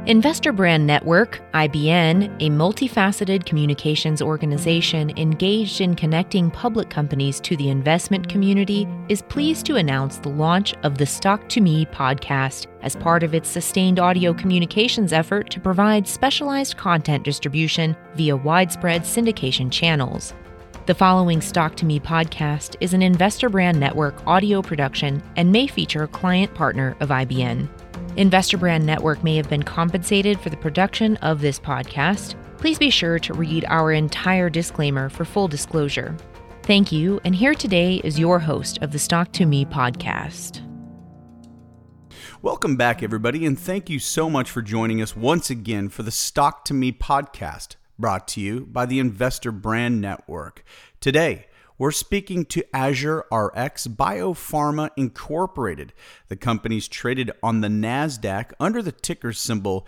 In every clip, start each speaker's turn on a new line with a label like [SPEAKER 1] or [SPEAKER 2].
[SPEAKER 1] Investor Brand Network, IBN, a multifaceted communications organization engaged in connecting public companies to the investment community, is pleased to announce the launch of the Stock to Me podcast as part of its sustained audio communications effort to provide specialized content distribution via widespread syndication channels. The following Stock to Me podcast is an Investor Brand Network audio production and may feature a client partner of IBN. Investor Brand Network may have been compensated for the production of this podcast. Please be sure to read our entire disclaimer for full disclosure. Thank you, and here today is your host of the Stock to Me podcast.
[SPEAKER 2] Welcome back, everybody, and thank you so much for joining us once again for the Stock to Me podcast, brought to you by the Investor Brand Network. Today, we're speaking to AzureRx Biopharma Incorporated. The company's traded on the NASDAQ under the ticker symbol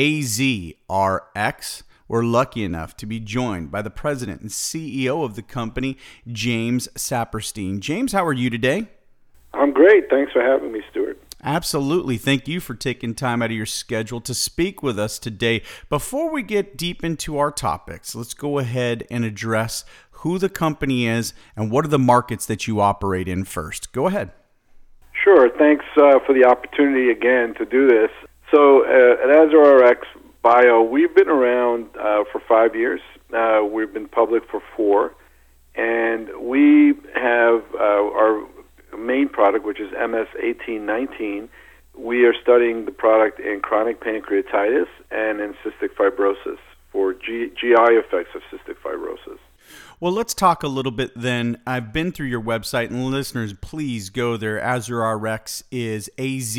[SPEAKER 2] AZRX. We're lucky enough to be joined by the president and CEO of the company, James Saperstein. James, how are you today?
[SPEAKER 3] I'm great. Thanks for having me, Stuart.
[SPEAKER 2] Absolutely. Thank you for taking time out of your schedule to speak with us today. Before we get deep into our topics, let's go ahead and address who the company is and what are the markets that you operate in first. Go ahead.
[SPEAKER 3] Sure. Thanks for the opportunity again to do this. So at AzureRx Bio, we've been around for 5 years. We've been public for 4. And we have our main product, which is MS-1819. We are studying the product in chronic pancreatitis and in cystic fibrosis for GI effects of cystic fibrosis.
[SPEAKER 2] Well, let's talk a little bit then. I've been through your website, and listeners, please go there. AzureRx is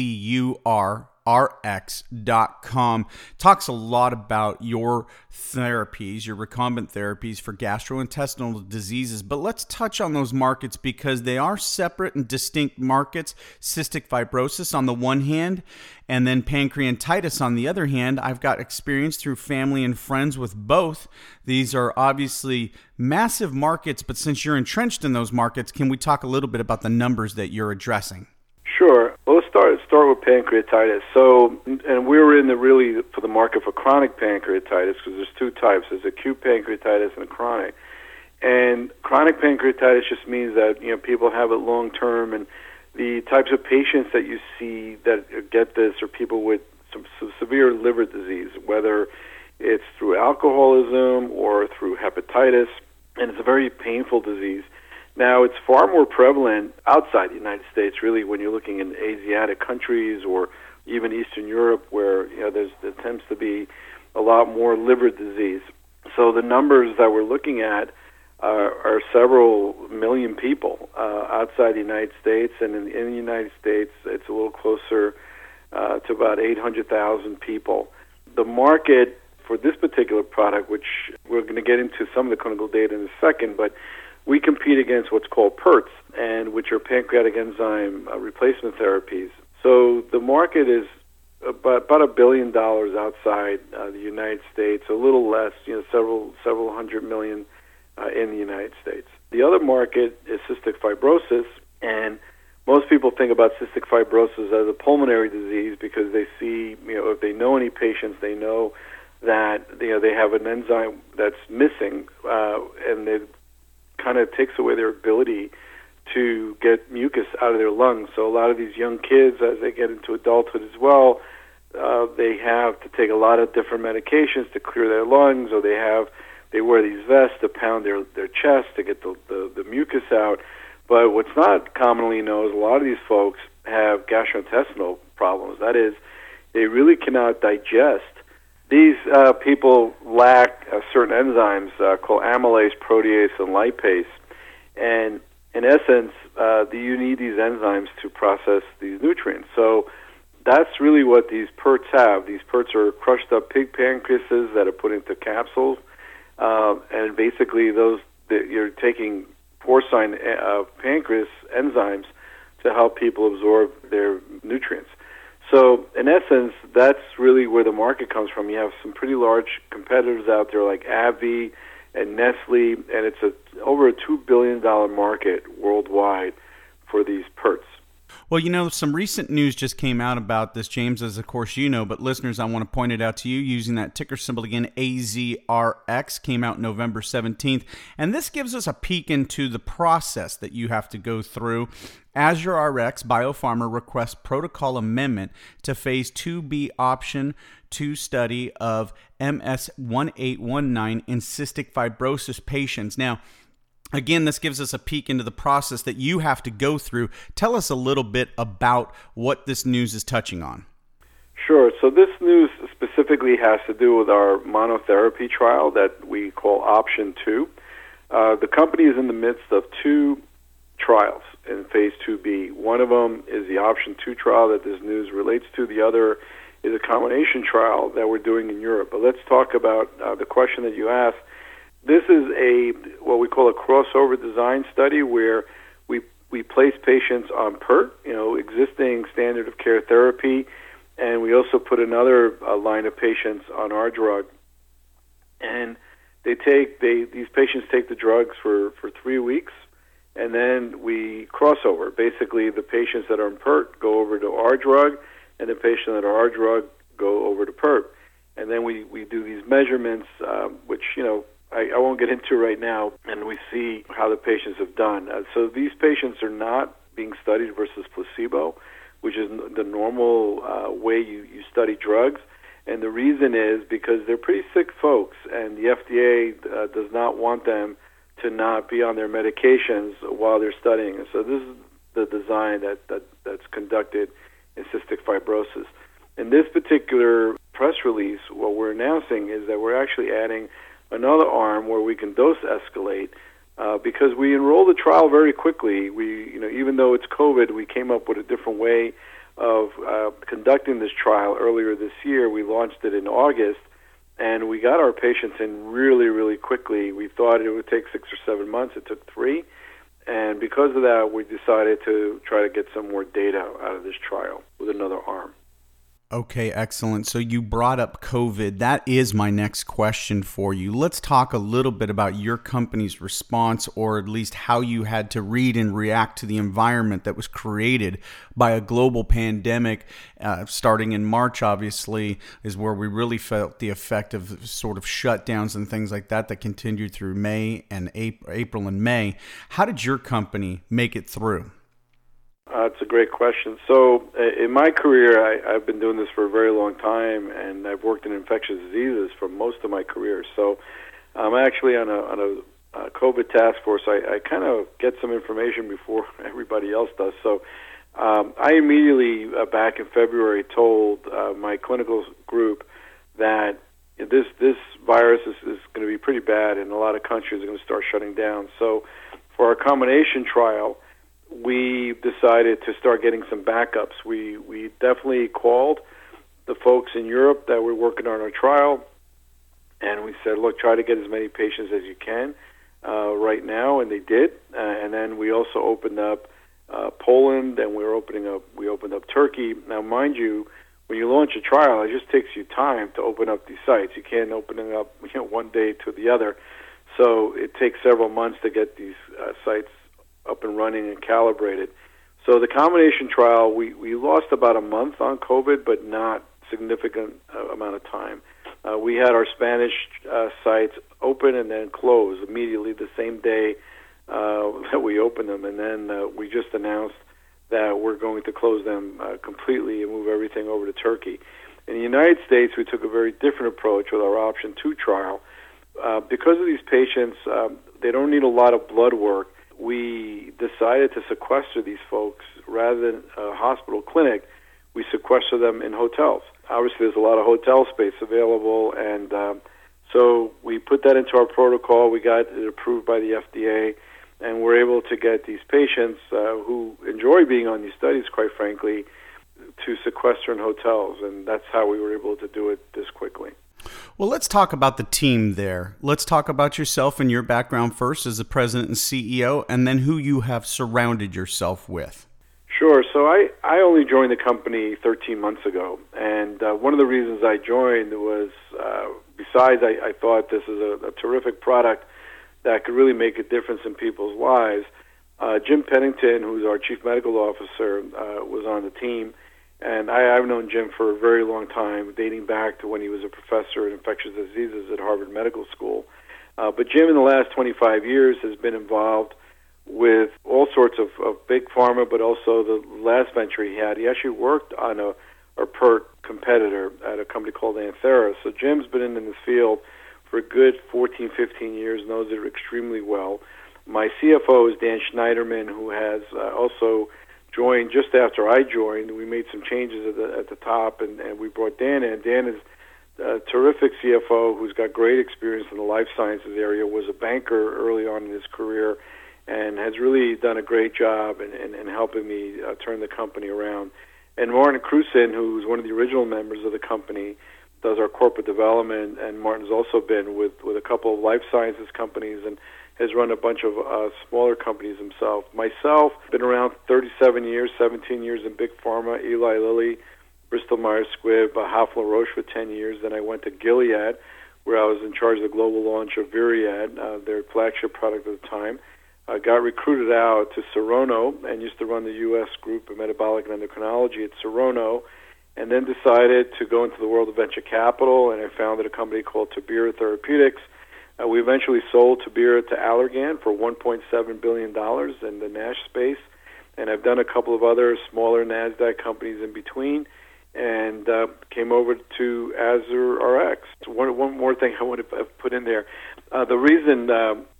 [SPEAKER 2] AZURRX.com. Talks a lot about your therapies, your recombinant therapies for gastrointestinal diseases. But let's touch on those markets because they are separate and distinct markets. Cystic fibrosis on the one hand, and then pancreatitis on the other hand. I've got experience through family and friends with both. These are obviously massive markets, but since you're entrenched in those markets, can we talk a little bit about the numbers that you're addressing?
[SPEAKER 3] Sure. Well, let's start with pancreatitis. So, and we're in for the market for chronic pancreatitis because there's 2 types. There's acute pancreatitis and chronic. And chronic pancreatitis just means that people have it long term, and the types of patients that you see that get this are people with some severe liver disease, whether it's through alcoholism or through hepatitis, and it's a very painful disease. Now, it's far more prevalent outside the United States, really, when you're looking in Asiatic countries or even Eastern Europe, where there tends to be a lot more liver disease. So the numbers that we're looking at are several million people outside the United States, and in the United States, it's a little closer to about 800,000 people. The market for this particular product, which we're going to get into some of the clinical data in a second, but we compete against what's called PERTs, and which are pancreatic enzyme replacement therapies. So the market is about $1 billion outside the United States, a little less, several hundred million in the United States. The other market is cystic fibrosis, and most people think about cystic fibrosis as a pulmonary disease because they see, if they know any patients, they know that they have an enzyme that's missing, and it kind of takes away their ability to get mucus out of their lungs. So a lot of these young kids, as they get into adulthood as well, they have to take a lot of different medications to clear their lungs, or they wear these vests to pound their chest to get the mucus out. But what's not commonly known is a lot of these folks have gastrointestinal problems. That is, they really cannot digest. These people lack certain enzymes called amylase, protease, and lipase. And in essence, you need these enzymes to process these nutrients. So that's really what these PERTs have. These PERTs are crushed up pig pancreases that are put into capsules. And basically, you're taking porcine pancreas enzymes to help people absorb their nutrients. So, in essence, that's really where the market comes from. You have some pretty large competitors out there like AbbVie and Nestle, and it's over a $2 billion market worldwide for these PERTs.
[SPEAKER 2] Well, some recent news just came out about this, James, as of course you know, but listeners, I want to point it out to you using that ticker symbol again, AZRX, came out November 17th. And this gives us a peek into the process that you have to go through as your RX. Biopharma requests protocol amendment to phase 2B option 2 study of MS-1819 in cystic fibrosis patients. Now, again, this gives us a peek into the process that you have to go through. Tell us a little bit about what this news is touching on.
[SPEAKER 3] Sure. So this news specifically has to do with our monotherapy trial that we call Option 2. The company is in the midst of 2 trials in Phase 2B. One of them is the Option 2 trial that this news relates to. The other is a combination trial that we're doing in Europe. But let's talk about the question that you asked. This is what we call a crossover design study where we place patients on PERT, existing standard of care therapy, and we also put another line of patients on our drug. And these patients take the drugs for 3 weeks, and then we cross over. Basically, the patients that are on PERT go over to our drug, and the patients that are our drug go over to PERT. And then we do these measurements, which, I won't get into right now, and we see how the patients have done. So these patients are not being studied versus placebo, which is the normal way you study drugs. And the reason is because they're pretty sick folks, and the FDA does not want them to not be on their medications while they're studying. And so this is the design that's conducted in cystic fibrosis. In this particular press release, what we're announcing is that we're actually adding another arm where we can dose escalate because we enrolled the trial very quickly. Even though it's COVID, we came up with a different way of conducting this trial earlier this year. We launched it in August, and we got our patients in really, really quickly. We thought it would take 6 or 7 months. It took 3. And because of that, we decided to try to get some more data out of this trial with another arm.
[SPEAKER 2] Okay, excellent. So you brought up COVID. That is my next question for you. Let's talk a little bit about your company's response, or at least how you had to read and react to the environment that was created by a global pandemic. Starting in March, obviously, is where we really felt the effect of sort of shutdowns and things like that continued through May and April and May. How did your company make it through?
[SPEAKER 3] It's a great question. So in my career, I've been doing this for a very long time, and I've worked in infectious diseases for most of my career. So I'm actually on a COVID task force. I kind of get some information before everybody else does. So I immediately, back in February, told my clinical group that this virus is going to be pretty bad, and a lot of countries are going to start shutting down. So for our combination trial, we decided to start getting some backups. We definitely called the folks in Europe that were working on our trial, and we said, look, try to get as many patients as you can right now, and they did. And then we also opened up Poland, and we opened up Turkey. Now, mind you, when you launch a trial, it just takes you time to open up these sites. You can't open it up one day to the other. So it takes several months to get these sites up and running and calibrated. So the combination trial, we lost about a month on COVID, but not significant amount of time. We had our Spanish sites open and then close immediately the same day that we opened them, and then we just announced that we're going to close them completely and move everything over to Turkey. In the United States, we took a very different approach with our Option 2 trial. Because of these patients, they don't need a lot of blood work. We decided to sequester these folks rather than a hospital clinic. We sequester them in hotels. Obviously, there's a lot of hotel space available, and so we put that into our protocol. We got it approved by the FDA, and we're able to get these patients who enjoy being on these studies, quite frankly, to sequester in hotels, and that's how we were able to do it this quickly.
[SPEAKER 2] Well, let's talk about the team there. Let's talk about yourself and your background first as the president and CEO, and then who you have surrounded yourself with.
[SPEAKER 3] Sure. So I only joined the company 13 months ago, and one of the reasons I joined was, besides I thought this is a terrific product that could really make a difference in people's lives, Jim Pennington, who's our chief medical officer, was on the team. And I've known Jim for a very long time, dating back to when he was a professor in infectious diseases at Harvard Medical School. But Jim, in the last 25 years, has been involved with all sorts of big pharma, but also the last venture he had. He actually worked on a PERT competitor at a company called Anthera. So Jim's been in this field for a good 14, 15 years, knows it extremely well. My CFO is Dan Schneiderman, who has also joined just after I joined. We made some changes at the top, and we brought Dan in. Dan is a terrific CFO who's got great experience in the life sciences area, was a banker early on in his career, and has really done a great job in helping me turn the company around. And Martin Krusin, who's one of the original members of the company, does our corporate development, and Martin's also been with a couple of life sciences companies and has run a bunch of smaller companies himself. Myself, been around 37 years, 17 years in big pharma, Eli Lilly, Bristol Myers Squibb, Hoffler Roche for 10 years. Then I went to Gilead, where I was in charge of the global launch of Viriad, their flagship product at the time. Got recruited out to Serono and used to run the U.S. group of metabolic and endocrinology at Serono, and then decided to go into the world of venture capital, and I founded a company called Tabira Therapeutics. We eventually sold Tabira to Allergan for $1.7 billion in the NASH space, and I've done a couple of other smaller NASDAQ companies in between, and came over to AzurRx. One more thing I want to put in there. The reason,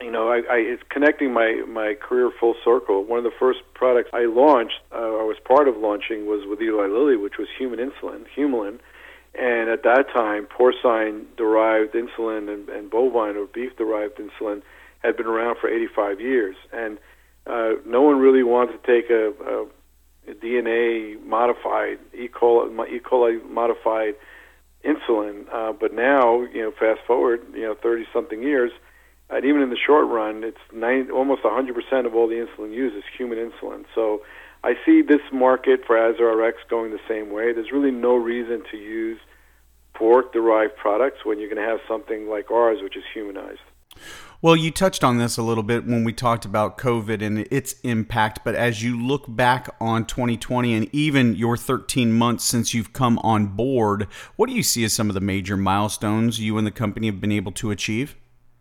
[SPEAKER 3] it's connecting my career full circle. One of the first products I launched, or was part of launching, was with Eli Lilly, which was human insulin, Humulin. And at that time, porcine-derived insulin and bovine or beef-derived insulin had been around for 85 years. And no one really wanted to take a DNA-modified, E. coli-modified insulin. But now, fast forward, 30-something years, and even in the short run, it's almost 100% of all the insulin used is human insulin. So I see this market for AzurRx going the same way. There's really no reason to use pork-derived products when you're going to have something like ours, which is humanized.
[SPEAKER 2] Well, you touched on this a little bit when we talked about COVID and its impact, but as you look back on 2020 and even your 13 months since you've come on board, what do you see as some of the major milestones you and the company have been able to achieve?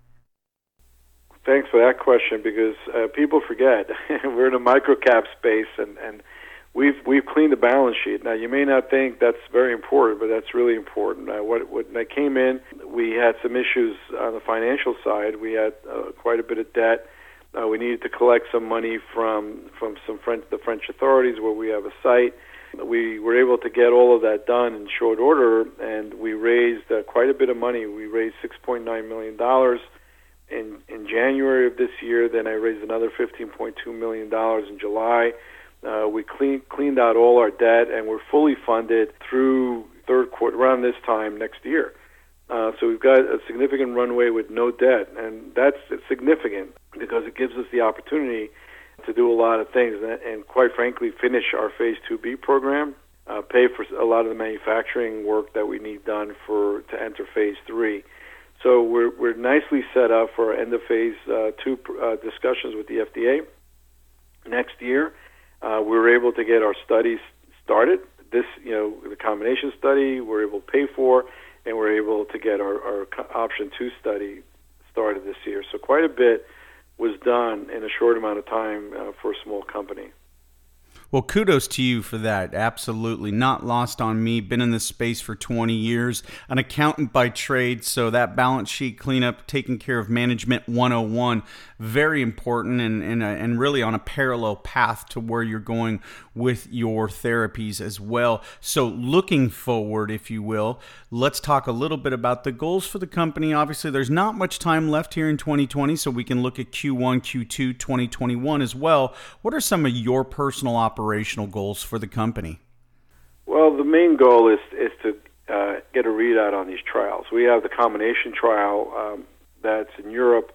[SPEAKER 3] Thanks for that question, because people forget we're in a microcap space, and we've cleaned the balance sheet. Now, you may not think that's very important, but that's really important. When I came in, we had some issues on the financial side. We had quite a bit of debt. We needed to collect some money from the French authorities where we have a site. We were able to get all of that done in short order, and we raised quite a bit of money. We raised $6.9 million in January of this year. Then I raised another $15.2 million in July. We cleaned out all our debt, and we're fully funded through third quarter, around this time next year. So we've got a significant runway with no debt, and that's significant because it gives us the opportunity to do a lot of things, and quite frankly, finish our Phase 2B program, pay for a lot of the manufacturing work that we need done to enter Phase 3. So we're nicely set up for end of Phase 2 discussions with the FDA next year. We were able to get our studies started. The combination study we're able to pay for, and we're able to get our option 2 study started this year. So quite a bit was done in a short amount of time for a small company.
[SPEAKER 2] Well, kudos to you for that. Absolutely. Not lost on me. Been in this space for 20 years. An accountant by trade, so that balance sheet cleanup, taking care of management 101, very important and really on a parallel path to where you're going with your therapies as well. So looking forward, if you will, let's talk a little bit about the goals for the company. Obviously, there's not much time left here in 2020, so we can look at Q1, Q2, 2021 as well. What are some of your personal operational goals for the company?
[SPEAKER 3] Well, the main goal is to get a readout on these trials. We have the combination trial that's in Europe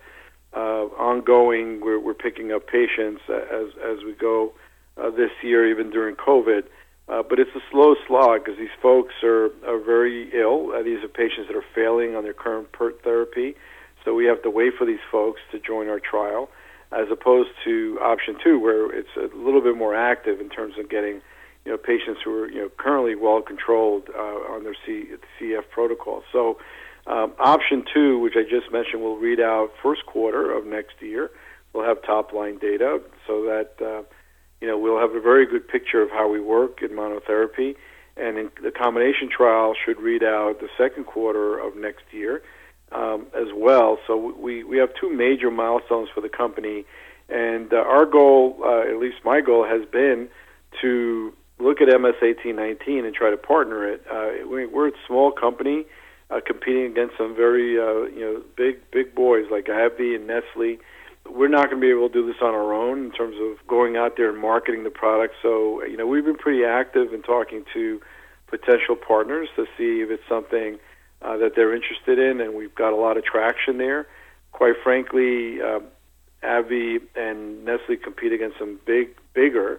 [SPEAKER 3] ongoing. We're picking up patients as we go this year, even during COVID. But it's a slow slog because these folks are very ill. These are patients that are failing on their current PERT therapy. So we have to wait for these folks to join our trial. as opposed to option 2, where it's a little bit more active in terms of getting patients who are currently well controlled on their CF protocol. So option 2, which I just mentioned, will read out first quarter of next year. We'll have top line data so that we'll have a very good picture of how we work in monotherapy, and in the combination trial should read out the second quarter of next year as well. So we have 2 major milestones for the company, and our goal, at least my goal, has been to look at MS-1819 and try to partner it. We're a small company competing against some very big boys like AbbVie and Nestle. We're not going to be able to do this on our own in terms of going out there and marketing the product. So we've been pretty active in talking to potential partners to see if it's something that they're interested in, and we've got a lot of traction there. Quite frankly, AbbVie and Nestle compete against some bigger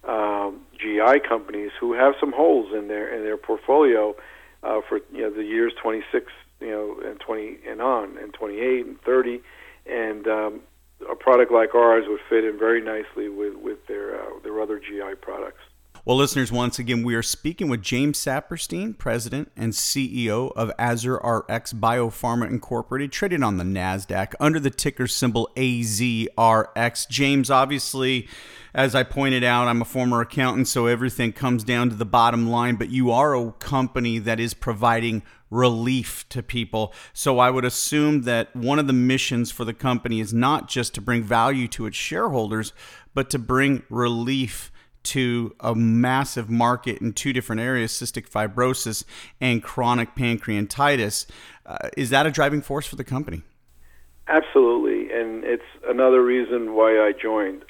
[SPEAKER 3] GI companies who have some holes in their portfolio for the years 26 and 20 and on, and 28 and 30, and a product like ours would fit in very nicely with their other GI products.
[SPEAKER 2] Well, listeners, once again, we are speaking with James Saperstein, President and CEO of AzurRx Biopharma Incorporated, traded on the NASDAQ under the ticker symbol AZRX. James, obviously, as I pointed out, I'm a former accountant, so everything comes down to the bottom line, but you are a company that is providing relief to people. So I would assume that one of the missions for the company is not just to bring value to its shareholders, but to bring relief to a massive market in 2 different areas, cystic fibrosis and chronic pancreatitis. Is that a driving force for the company?
[SPEAKER 3] Absolutely, and it's another reason why I joined.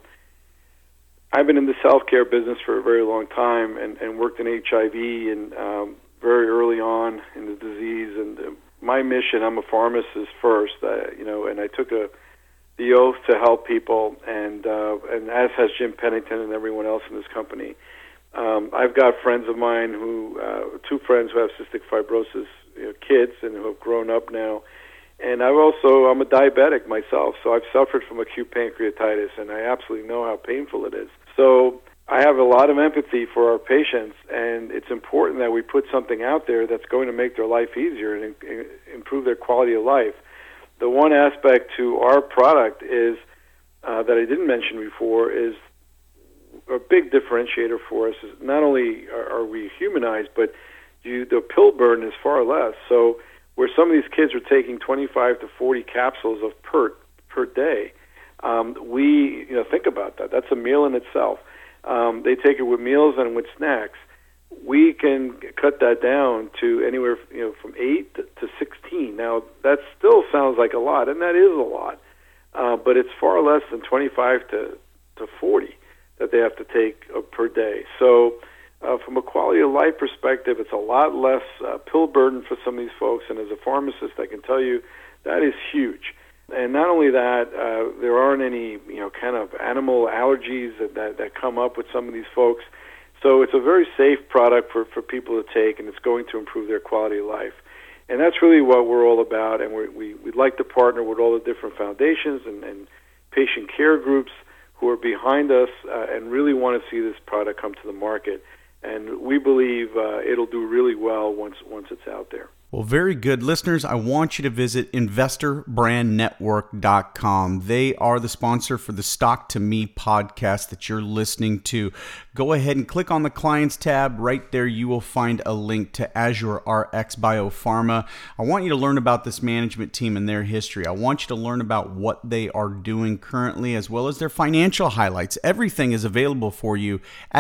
[SPEAKER 3] I've been in the healthcare business for a very long time and worked in HIV and very early on in the disease. And my mission, I'm a pharmacist first, and I took the oath to help people, and as has Jim Pennington and everyone else in this company. I've got friends of mine 2 friends who have cystic fibrosis, kids, and who have grown up now. And I'm a diabetic myself, so I've suffered from acute pancreatitis, and I absolutely know how painful it is. So I have a lot of empathy for our patients, and it's important that we put something out there that's going to make their life easier and improve their quality of life. The one aspect to our product is that I didn't mention before is a big differentiator for us. Is not only are we humanized, but the pill burden is far less. So where some of these kids are taking 25 to 40 capsules of PERT per day, we think about that. That's a meal in itself. They take it with meals and with snacks. We can cut that down to anywhere from 8 to 16. Now, that still sounds like a lot, and that is a lot, but it's far less than 25 to 40 that they have to take per day. So from a quality of life perspective, it's a lot less pill burden for some of these folks, and as a pharmacist, I can tell you that is huge. And not only that, there aren't any kind of animal allergies that come up with some of these folks. So it's a very safe product for people to take, and it's going to improve their quality of life. And that's really what we're all about, and we'd like to partner with all the different foundations and patient care groups who are behind us and really want to see this product come to the market. And we believe it'll do really well once it's out there.
[SPEAKER 2] Well, very good. Listeners, I want you to visit InvestorBrandNetwork.com. They are the sponsor for the Stock to Me podcast that you're listening to. Go ahead and click on the Clients tab. Right there, you will find a link to AzurRx Biopharma. I want you to learn about this management team and their history. I want you to learn about what they are doing currently, as well as their financial highlights. Everything is available for you at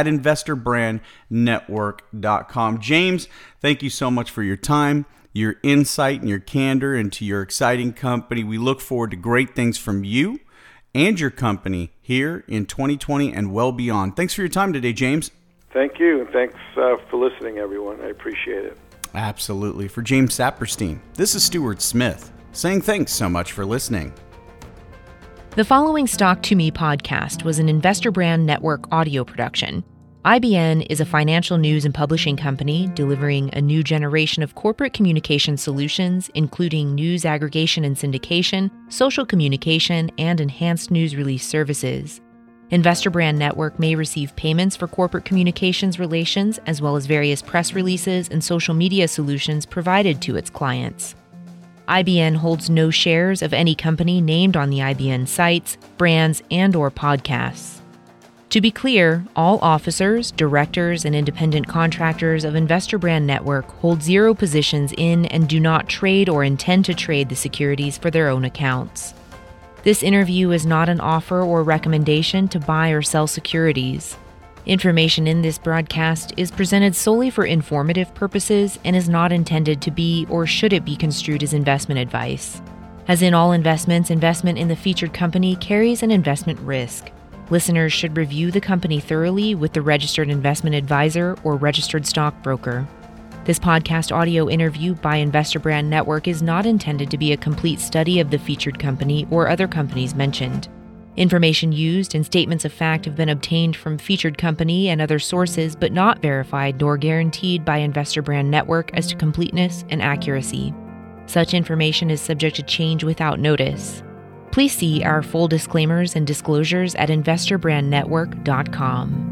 [SPEAKER 2] InvestorBrandNetwork.com. James, thank you so much for your time, your insight, and your candor into your exciting company. We look forward to great things from you and your company here in 2020 and well beyond. Thanks for your time today, James.
[SPEAKER 3] Thank you, and thanks for listening, everyone. I appreciate it.
[SPEAKER 2] Absolutely. For James Saperstein, this is Stuart Smith saying thanks so much for listening.
[SPEAKER 1] The following Stock to Me podcast was an Investor Brand Network audio production. IBN is a financial news and publishing company delivering a new generation of corporate communication solutions, including news aggregation and syndication, social communication, and enhanced news release services. Investor Brand Network may receive payments for corporate communications relations, as well as various press releases and social media solutions provided to its clients. IBN holds no shares of any company named on the IBN sites, brands, and/or podcasts. To be clear, all officers, directors, and independent contractors of Investor Brand Network hold zero positions in and do not trade or intend to trade the securities for their own accounts. This interview is not an offer or recommendation to buy or sell securities. Information in this broadcast is presented solely for informative purposes and is not intended to be or should it be construed as investment advice. As in all investments, investment in the featured company carries an investment risk. Listeners should review the company thoroughly with the registered investment advisor or registered stockbroker. This podcast audio interview by Investor Brand Network is not intended to be a complete study of the featured company or other companies mentioned. Information used and statements of fact have been obtained from featured company and other sources, but not verified nor guaranteed by Investor Brand Network as to completeness and accuracy. Such information is subject to change without notice. Please see our full disclaimers and disclosures at investorbrandnetwork.com.